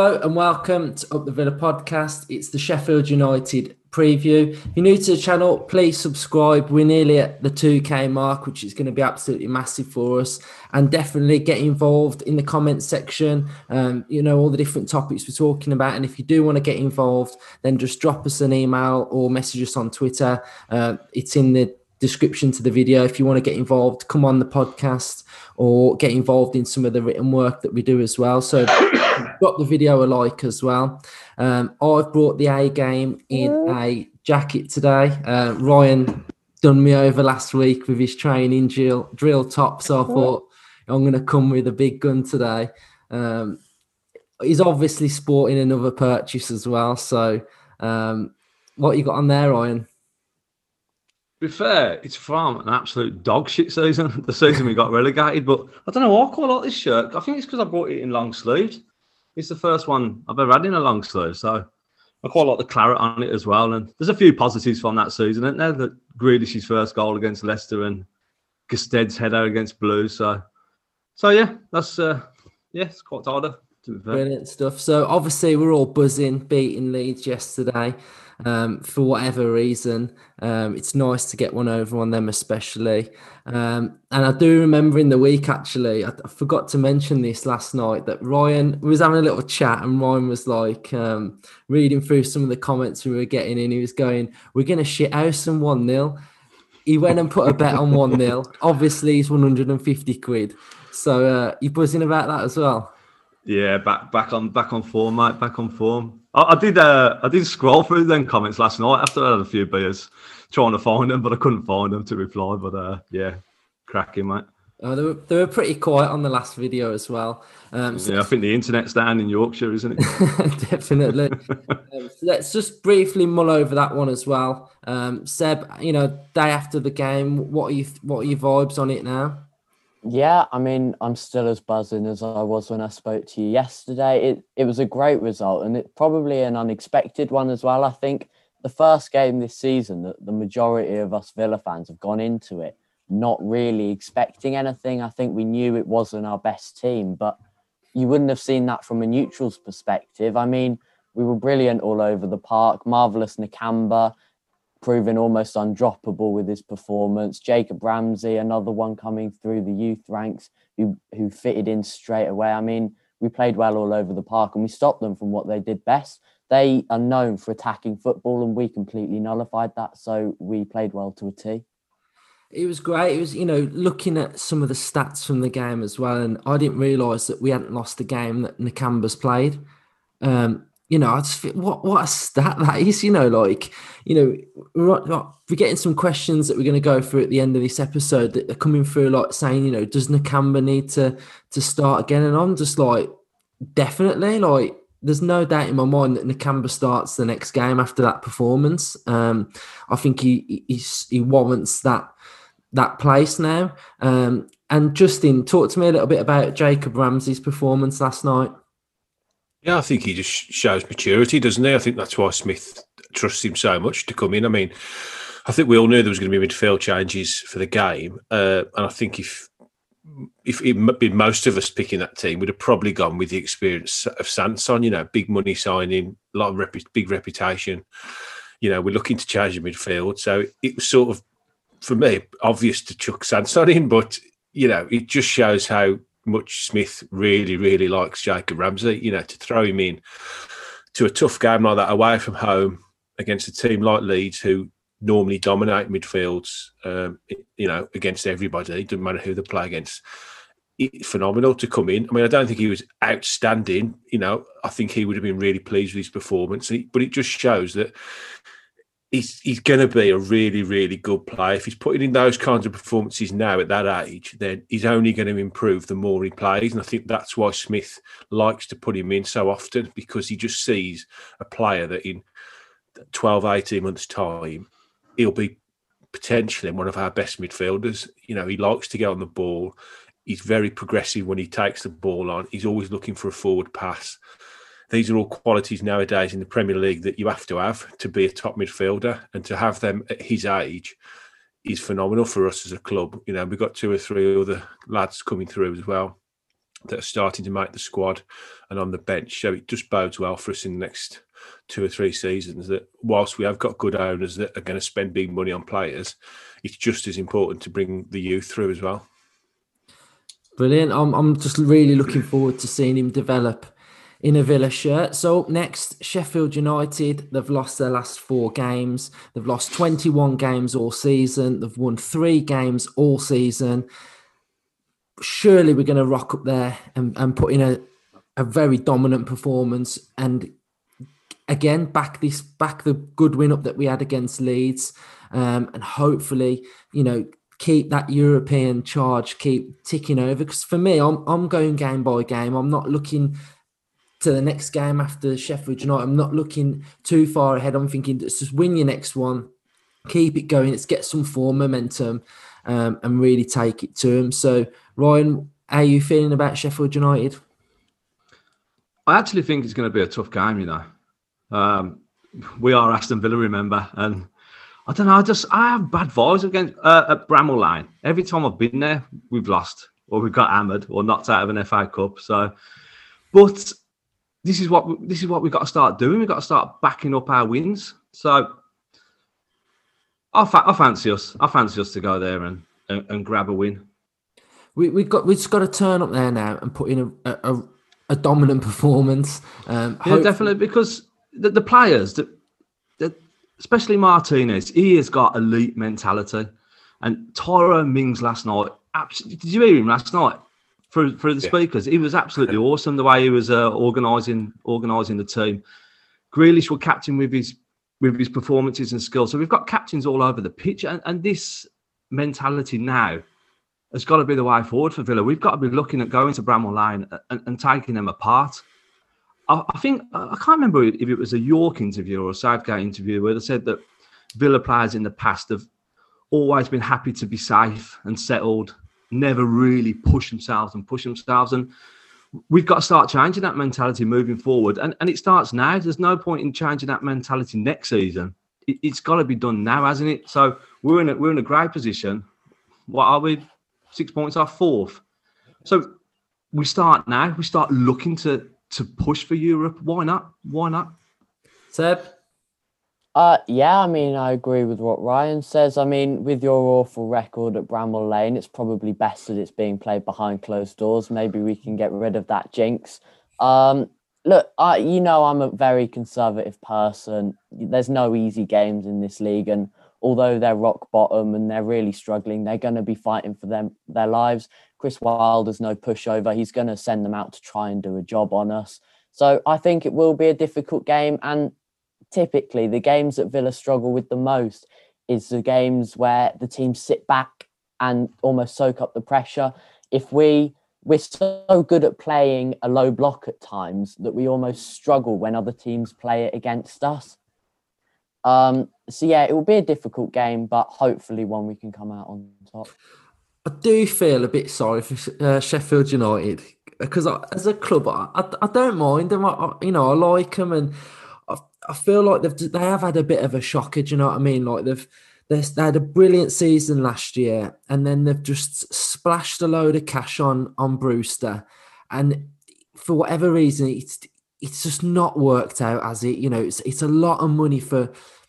Hello and welcome to Up the Villa podcast. It's the Sheffield United preview. If you're new to the channel, please subscribe. We're nearly at the 2K mark, which is going to be absolutely massive for us. And definitely get involved in the comments section. All the different topics we're talking about. And if you do want to get involved, then just drop us an email or message us on Twitter. It's in the description to the video. If you want to get involved, come on the podcast or get involved in some of the written work that we do as well. So drop the video a like as well. I've brought the A game in a jacket today. Ryan done me over last week with his training drill top, so I thought I'm going to come with a big gun today. He's obviously sporting another purchase as well. So what you got on there, Ryan? To be fair, it's from an absolute dog shit season, the season we got relegated. But I don't know why I quite like this shirt. I think it's because I bought it in long sleeves. It's the first one I've ever had in a long sleeve. So I quite like the claret on it as well. And there's a few positives from that season, isn't there? That Grealish's first goal against Leicester and Gested's header against Blues. So yeah, that's it's quite harder. Brilliant stuff. So obviously we're all buzzing, beating Leeds yesterday. For whatever reason, it's nice to get one over on them especially. And I do remember in the week, actually, I forgot to mention this last night, that Ryan was having a little chat and Ryan was like reading through some of the comments we were getting in. He was going, "We're going to shithouse them 1-0. He went and put a bet on 1-0. Obviously, he's 150 quid. So you buzzing about that as well? Yeah, back on form, mate. Back on form. I did scroll through them comments last night after I had a few beers, trying to find them, but I couldn't find them to reply. But yeah, cracking, mate. They were pretty quiet on the last video as well. I think the internet's down in Yorkshire, isn't it? Definitely. Let's just briefly mull over that one as well. Seb, day after the game, what are your vibes on it now? Yeah, I mean, I'm still as buzzing as I was when I spoke to you yesterday. It was a great result, and it probably an unexpected one as well. I think the first game this season, that the majority of us Villa fans have gone into it not really expecting anything. I think we knew it wasn't our best team, but you wouldn't have seen that from a neutral's perspective. I mean, we were brilliant all over the park. Marvellous Nakamba, proving almost undroppable with his performance. Jacob Ramsey, another one coming through the youth ranks who fitted in straight away. I mean, we played well all over the park and we stopped them from what they did best. They are known for attacking football and we completely nullified that. So we played well to a T. It was great. It was, looking at some of the stats from the game as well. And I didn't realise that we hadn't lost the game that Nakamba's played. I just feel, what a stat that is, we're getting some questions that we're going to go through at the end of this episode that are coming through, like saying, does Nakamba need to start again? And I'm just like, definitely, like, there's no doubt in my mind that Nakamba starts the next game after that performance. I think he warrants that place now. And Justin, talk to me a little bit about Jacob Ramsey's performance last night. Yeah, I think he just shows maturity, doesn't he? I think that's why Smith trusts him so much to come in. I mean, I think we all knew there was going to be midfield changes for the game. And I think if it had been most of us picking that team, we'd have probably gone with the experience of Sanson, big money signing, a lot of big reputation. We're looking to change the midfield. So it was sort of, for me, obvious to chuck Sanson in, but, it just shows how much Smith really, really likes Jacob Ramsey, to throw him in to a tough game like that away from home against a team like Leeds who normally dominate midfields, against everybody. It doesn't matter who they play against. It's phenomenal to come in. I mean, I don't think he was outstanding. I think he would have been really pleased with his performance. But it just shows that he's going to be a really, really good player. If he's putting in those kinds of performances now at that age, then he's only going to improve the more he plays. And I think that's why Smith likes to put him in so often, because he just sees a player that in 12, 18 months' time, he'll be potentially one of our best midfielders. He likes to get on the ball. He's very progressive when he takes the ball on. He's always looking for a forward pass. These are all qualities nowadays in the Premier League that you have to be a top midfielder, and to have them at his age is phenomenal for us as a club. We've got 2 or 3 other lads coming through as well. that are starting to make the squad and on the bench. So it just bodes well for us in the next 2 or 3 seasons, that whilst we have got good owners that are going to spend big money on players, it's just as important to bring the youth through as well. Brilliant. I'm just really looking forward to seeing him develop in a Villa shirt. So up next, Sheffield United. They've lost their last 4 games. They've lost 21 games all season. They've won 3 games all season. Surely we're going to rock up there and put in a very dominant performance and again back the good win up that we had against Leeds, and hopefully, keep that European charge, keep ticking over. Because for me, I'm going game by game. I'm not looking to the next game after Sheffield United. I'm not looking too far ahead. I'm thinking, let's just win your next one, keep it going. Let's get some form momentum, and really take it to them. So, Ryan, how are you feeling about Sheffield United? I actually think it's going to be a tough game, We are Aston Villa, remember, and I don't know. I have bad vibes against at Bramall Lane. Every time I've been there, we've lost, or we've got hammered, or knocked out of an FA Cup. So, but this is what we've got to start doing. We've got to start backing up our wins. So, I fancy us. I fancy us to go there and grab a win. We've just got to turn up there now and put in a dominant performance. Yeah, definitely, because the players that especially Martinez, he has got elite mentality. And Tyrone Mings last night, did you hear him last night through the speakers? He was absolutely awesome, the way he was organising the team. Grealish were captain with his performances and skills. So we've got captains all over the pitch, and this mentality now has got to be the way forward for Villa. We've got to be looking at going to Bramall Lane and taking them apart. I think, I can't remember if it was a York interview or a Southgate interview where they said that Villa players in the past have always been happy to be safe and settled, never really push themselves. And we've got to start changing that mentality moving forward. And it starts now. There's no point in changing that mentality next season. It's got to be done now, hasn't it? So we're in a great position. What are we? 6 points off 4th. So we start now. We start looking to push for Europe. Why not? Seb? Yeah, I mean, I agree with what Ryan says. I mean, with your awful record at Bramall Lane, it's probably best that it's being played behind closed doors. Maybe we can get rid of that jinx. Look, I'm a very conservative person. There's no easy games in this league, and although they're rock bottom and they're really struggling, they're going to be fighting for their lives. Chris Wilder's no pushover. He's going to send them out to try and do a job on us. So I think it will be a difficult game. And typically the games that Villa struggle with the most is the games where the teams sit back and almost soak up the pressure. If we're so good at playing a low block at times that we almost struggle when other teams play it against us. So yeah, it will be a difficult game, but hopefully one we can come out on top. I do feel a bit sorry for Sheffield United because as a club, I don't mind them. I like them, and I feel like they have had a bit of a shocker. Do you know what I mean? Like they had a brilliant season last year, and then they've just splashed a load of cash on Brewster, and for whatever reason, it's just not worked out, has it? It's a lot of money for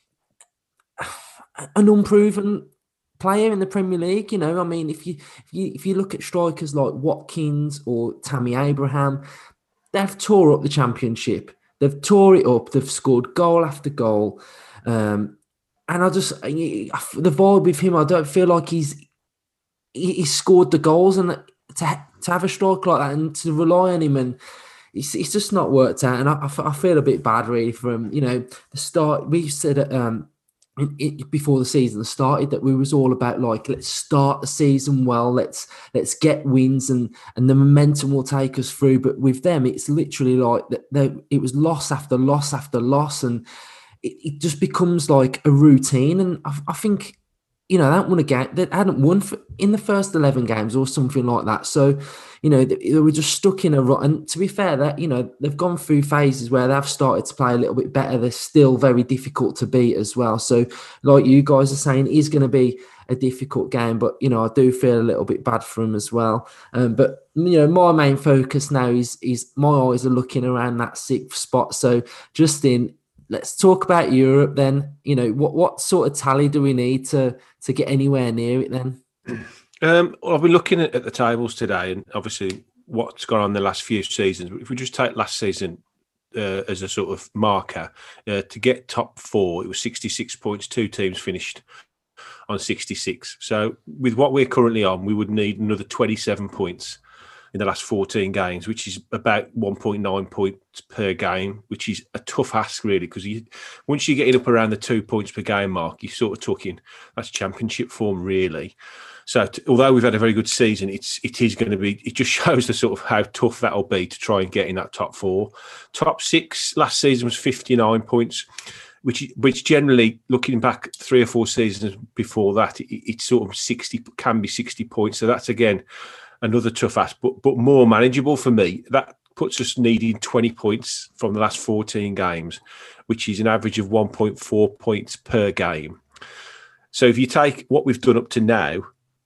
an unproven player in the Premier League. I mean, if you look at strikers like Watkins or Tammy Abraham, they've tore up the Championship. They've tore it up. They've scored goal after goal, and the vibe with him, I don't feel like he's scored the goals, and to have a striker like that and to rely on him, and it's just not worked out. And I feel a bit bad really for him. The start we said before the season started that we was all about like, let's start the season well, let's get wins and the momentum will take us through. But with them, it's literally like it was loss after loss after loss, and it just becomes like a routine. And I think they hadn't won a game. They hadn't won in the first 11 games or something like that. So, they were just stuck in a rut. And to be fair, that they've gone through phases where they've started to play a little bit better. They're still very difficult to beat as well. So, like you guys are saying, it is going to be a difficult game. But I do feel a little bit bad for them as well. But my main focus now is my eyes are looking around that 6th spot. So, Justin, let's talk about Europe then. What sort of tally do we need to get anywhere near it then? I've been looking at the tables today, and obviously what's gone on the last few seasons. If we just take last season as a sort of marker, to get top 4, it was 66 points. 2 teams finished on 66. So with what we're currently on, we would need another 27 points in the last 14 games, which is about 1.9 points per game, which is a tough ask, really, because once you're getting up around the 2 points per game mark, you're sort of talking that's championship form, really. So although we've had a very good season, it just shows the sort of how tough that'll be to try and get in that top 4. Top 6 last season was 59 points, which generally, looking back 3 or 4 seasons before that, it's sort of 60 points. So that's again another tough ask, but more manageable for me. That puts us needing 20 points from the last 14 games, which is an average of 1.4 points per game. So if you take what we've done up to now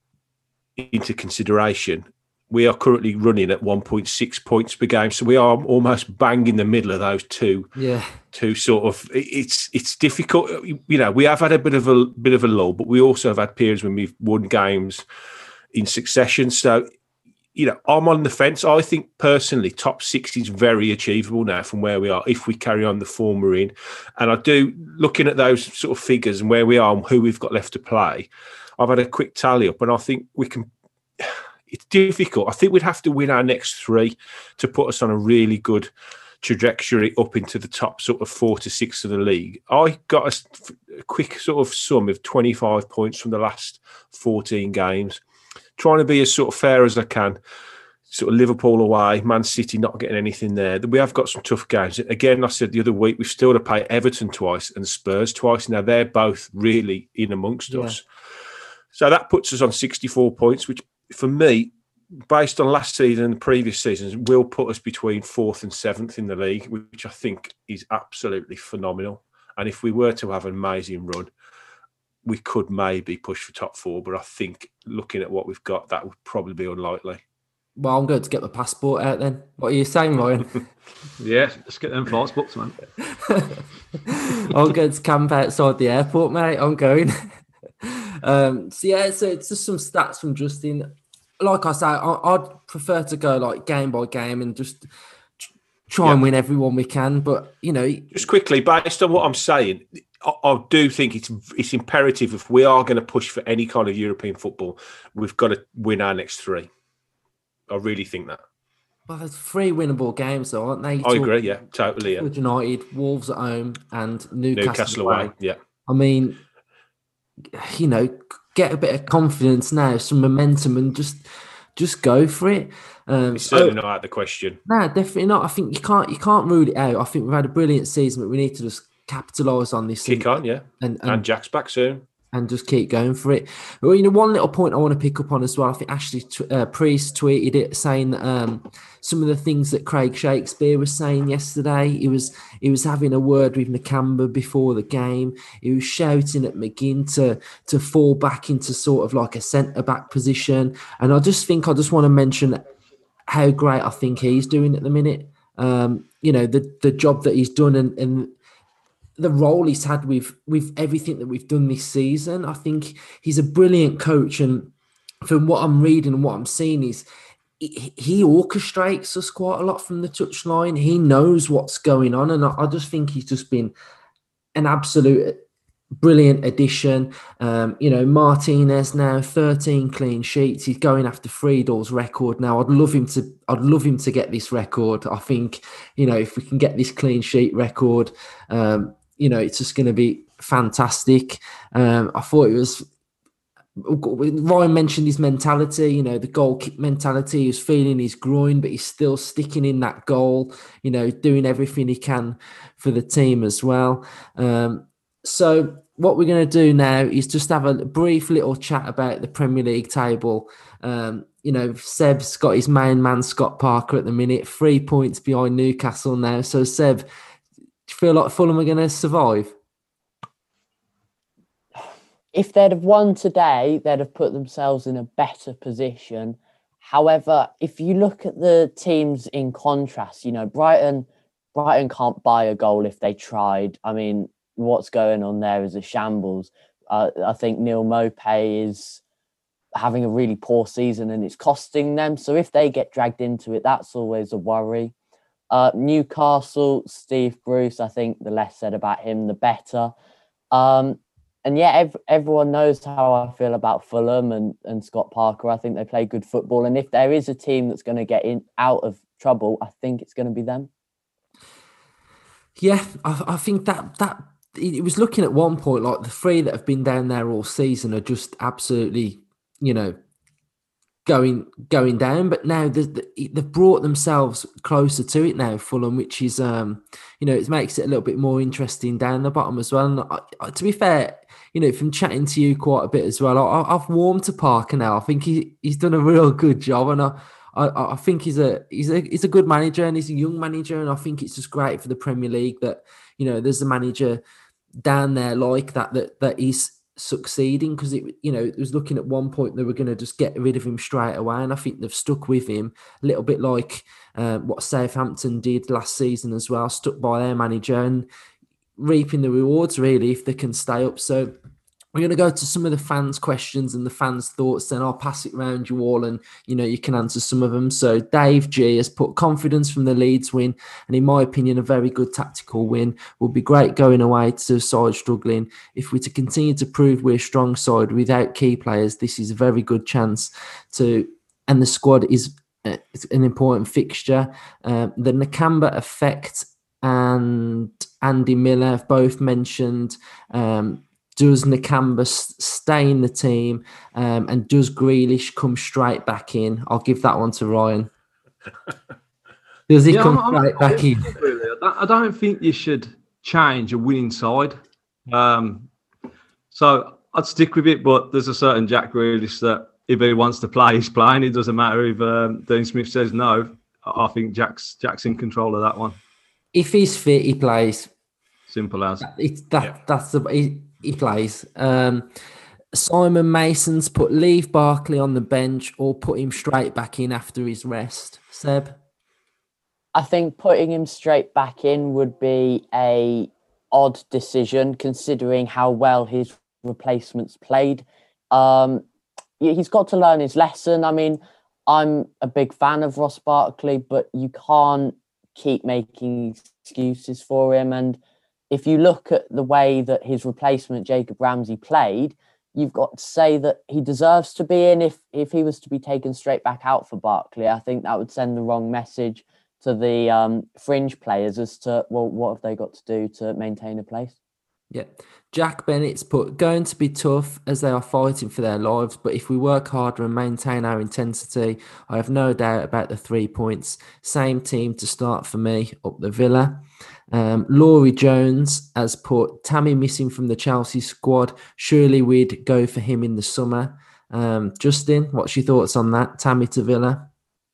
into consideration, we are currently running at 1.6 points per game. So we are almost bang in the middle of those two. Yeah. Two sort of, it's difficult. We have had a bit of a lull, but we also have had periods when we've won games in succession. So, I'm on the fence. I think personally, top 6 is very achievable now from where we are if we carry on the form we're in. And I do, looking at those sort of figures and where we are and who we've got left to play, I've had a quick tally up, and I think we can. It's difficult. I think we'd have to win our next 3 to put us on a really good trajectory up into the top sort of 4 to 6 of the league. I got a quick sort of sum of 25 points from the last 14 games. Trying to be as sort of fair as I can. Sort of Liverpool away, Man City not getting anything there. We have got some tough games. Again, I said the other week, we've still to play Everton twice and Spurs twice. Now, they're both really in amongst us. So that puts us on 64 points, which for me, based on last season and the previous seasons, will put us between 4th and 7th in the league, which I think is absolutely phenomenal. And if we were to have an amazing run, we could maybe push for top 4, but I think looking at what we've got, that would probably be unlikely. Well, I'm going to get my passport out then. What are you saying, Ryan? Yeah, let's get them flights booked, man. I'm going to camp outside the airport, mate. I'm going. So it's just some stats from Justin. Like I say, I'd prefer to go like game by game and just try and win everyone we can. But, Just quickly, based on what I'm saying, I do think it's imperative if we are going to push for any kind of European football, we've got to win our next 3. I really think that. Well, there's 3 winnable games, though, aren't they? I agree, yeah, totally. Yeah. United, Wolves at home, and Newcastle away. Yeah. I mean, get a bit of confidence now, some momentum, and just go for it. It's certainly not out of the question. No, definitely not. I think you can't rule it out. I think we've had a brilliant season, but we need to just capitalise on this. Kick on, yeah. And Jack's back soon. And just keep going for it. Well, one little point I want to pick up on as well. I think Ashley Priest tweeted it, saying some of the things that Craig Shakespeare was saying yesterday. He was having a word with Nakamba before the game. He was shouting at McGinn to fall back into sort of like a centre back position. And I just want to mention how great I think he's doing at the minute. The job that he's done and the role he's had with everything that we've done this season. I think he's a brilliant coach, and from what I'm reading and what I'm seeing is he orchestrates us quite a lot from the touchline. He knows what's going on, and I just think he's just been an absolute brilliant addition. Martinez now 13 clean sheets. He's going after Friedel's record now. I'd love him to get this record. I think if we can get this clean sheet record, it's just going to be fantastic. I thought it was. Ryan mentioned his mentality, the goal kick mentality. He was feeling his groin, but he's still sticking in that goal, doing everything he can for the team as well. So what we're going to do now is just have a brief little chat about the Premier League table. Seb's got his main man, Scott Parker, at the minute, 3 points behind Newcastle now. So, Seb, do you feel like Fulham are going to survive? If they'd have won today, they'd have put themselves in a better position. However, if you look at the teams in contrast, Brighton can't buy a goal if they tried. I mean, what's going on there is a shambles. I think Neil Maupay is having a really poor season and it's costing them. So if they get dragged into it, that's always a worry. Newcastle, Steve Bruce, I think the less said about him, the better. Everyone knows how I feel about Fulham and Scott Parker. I think they play good football. And if there is a team that's going to get out of trouble, I think it's going to be them. Yeah, I think that it was looking at one point like the three that have been down there all season are just absolutely, going down. But now they've brought themselves closer to it now, Fulham, which is, it makes it a little bit more interesting down the bottom as well. And to be fair, from chatting to you quite a bit as well, I've warmed to Parker now. I think he's done a real good job, and I think he's a good manager, and he's a young manager, and I think it's just great for the Premier League that there's a manager down there like that is succeeding, because it was looking at one point they were going to just get rid of him straight away, and I think they've stuck with him a little bit like what Southampton did last season as well, stuck by their manager and reaping the rewards really if they can stay up. So we're going to go to some of the fans' questions and the fans' thoughts, then I'll pass it around you all and, you can answer some of them. So Dave G has put confidence from the Leeds win, and in my opinion, a very good tactical win. Will be great going away to a side struggling. If we're to continue to prove we're a strong side without key players, this is a very good chance to, and the squad is an important fixture. The Nakamba effect and Andy Miller have both mentioned does Nakamba stay in the team, and does Grealish come straight back in? I'll give that one to Ryan. Does he come straight back in? Really, I don't think you should change a winning side. So I'd stick with it, but there's a certain Jack Grealish that if he wants to play, he's playing. It doesn't matter if Dean Smith says no. I think Jack's in control of that one. If he's fit, he plays. Simple as. He plays. Simon Mason's put leave Barkley on the bench or put him straight back in after his rest. Seb? I think putting him straight back in would be a odd decision considering how well his replacements played. He's got to learn his lesson. I mean, I'm a big fan of Ross Barkley, but you can't keep making excuses for him. And if you look at the way that his replacement, Jacob Ramsey, played, you've got to say that he deserves to be in. If he was to be taken straight back out for Barkley, I think that would send the wrong message to the fringe players as to, well, what have they got to do to maintain a place? Yeah. Jack Bennett's put, going to be tough as they are fighting for their lives, but if we work harder and maintain our intensity, I have no doubt about the 3 points. Same team to start for me, up the Villa. Laurie Jones has put, Tammy missing from the Chelsea squad. Surely we'd go for him in the summer. Justin, what's your thoughts on that? Tammy to Villa?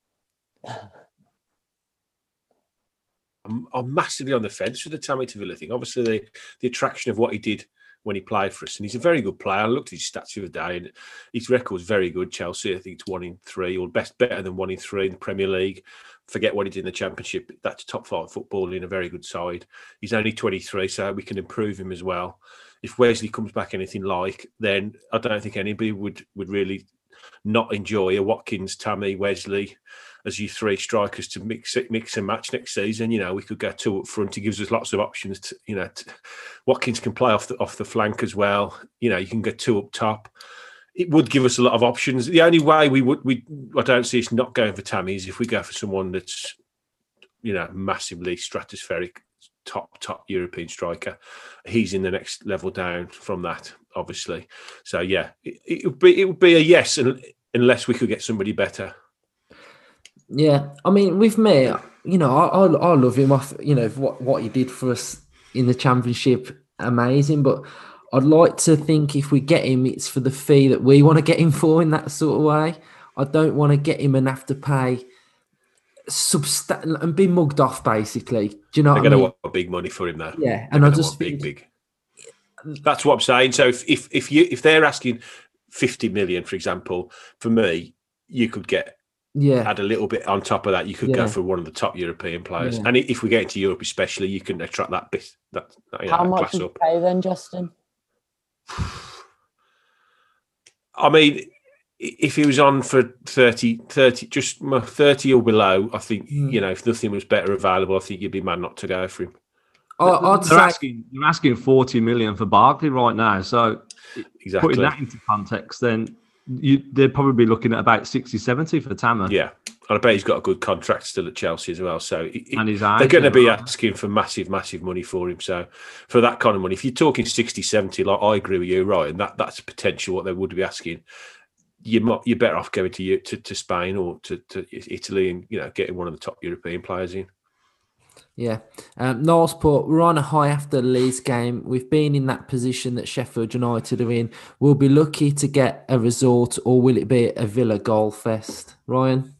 I'm massively on the fence with the Tammy to Villa thing. Obviously, the attraction of what he did when he played for us, and he's a very good player. I looked at his stats the other day, and his record's very good. Chelsea, I think it's 1 in 3, or better than 1 in 3 in the Premier League. Forget what he did in the Championship. That's top 5 football in a very good side. He's only 23, so we can improve him as well. If Wesley comes back anything like, then I don't think anybody would really not enjoy a Watkins, Tammy, Wesley as you 3 strikers to mix and match next season. We could go 2 up front. He gives us lots of options. Watkins can play off the flank as well. You can go 2 up top. It would give us a lot of options. The only way I don't see us not going for Tammy is if we go for someone that's, massively stratospheric, top European striker. He's in the next level down from that, obviously. So yeah, it would be a yes, unless we could get somebody better. Yeah, I mean, with me, I love him. What he did for us in the Championship, amazing. But I'd like to think if we get him, it's for the fee that we want to get him for in that sort of way. I don't want to get him and have to pay and be mugged off, basically. Do you know They're what I going mean? to want big money for him now. Yeah, They're and I gonna just want think big. That's what I'm saying. So if they're asking 50 million, for example, for me, you could add a little bit on top of that. You could go for one of the top European players, and if we get into Europe, especially, you can attract that bit. How much class would you up. pay then, Justin? I mean, if he was on for 30, just 30 or below, I think, if nothing was better available, I think you'd be mad not to go for him. They're asking 40 million for Barkley right now. So exactly. Putting that into context, then they'd probably be looking at about 60, 70 for Tammer. Yeah. And I bet he's got a good contract still at Chelsea as well. So they're going to be asking for massive, massive money for him. So for that kind of money, if you're talking 60, 70, like I agree with you, Ryan, that's potential what they would be asking. You're better off going to Spain or to Italy and getting one of the top European players in. Yeah. Niles put, we're on a high after the Leeds game. We've been in that position that Sheffield United are in. We'll be lucky to get a result, or will it be a Villa goal fest? Ryan?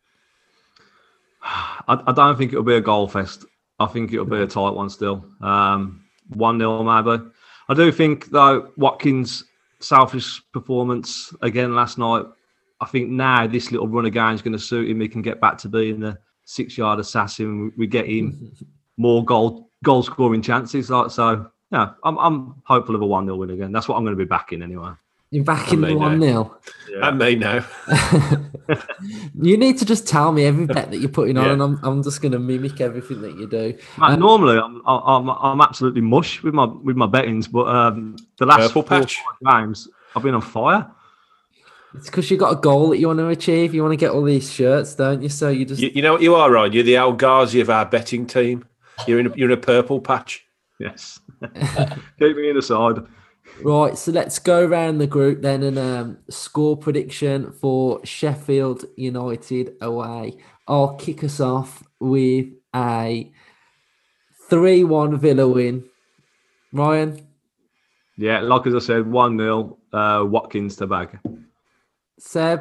I don't think it'll be a goal fest. I think it'll be a tight one still. 1-0 maybe. I do think, though, Watkins' selfish performance again last night, I think now this little run of game is going to suit him. He can get back to being the 6-yard assassin. We get him more goal scoring chances. So, yeah, I'm hopeful of a 1-0 win again. That's what I'm going to be backing anyway. You're backing the 1-0? Yeah. I may know. You need to just tell me every bet that you're putting on, and I'm just going to mimic everything that you do. Man, normally, I'm absolutely mush with my bettings, but the last 4 games, I've been on fire. It's because you got a goal that you want to achieve. You want to get all these shirts, don't you? So you just you know what you are, Ryan. You're the El Ghazi of our betting team. You're in a purple patch. Yes, keep me in the side. Right, so let's go around the group then and score prediction for Sheffield United away. I'll kick us off with a 3-1 Villa win. Ryan? Yeah, like as I said, 1-0 Watkins to bag. Seb?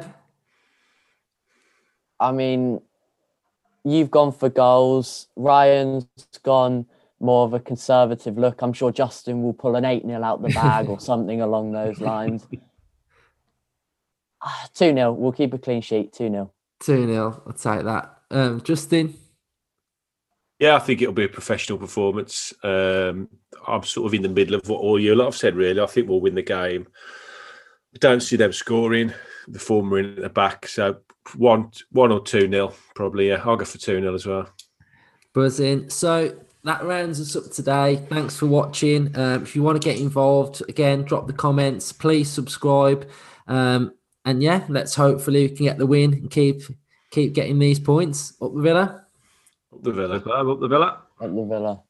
I mean, you've gone for goals. Ryan's gone more of a conservative look. I'm sure Justin will pull an 8-0 out the bag or something along those lines. 2-0. We'll keep a clean sheet. 2-0. 2-0. I'll take that. Justin? Yeah, I think it'll be a professional performance. I'm sort of in the middle of what all you lot have said, really. I think we'll win the game. I don't see them scoring. The form are in at the back. So 1 or 2-0, probably. Yeah, I'll go for 2-0 as well. Buzzing. So that rounds us up today. Thanks for watching. If you want to get involved, again, drop the comments. Please subscribe. And yeah, let's hopefully we can get the win and keep getting these points. Up the Villa. Up the Villa. Up the Villa. At the Villa.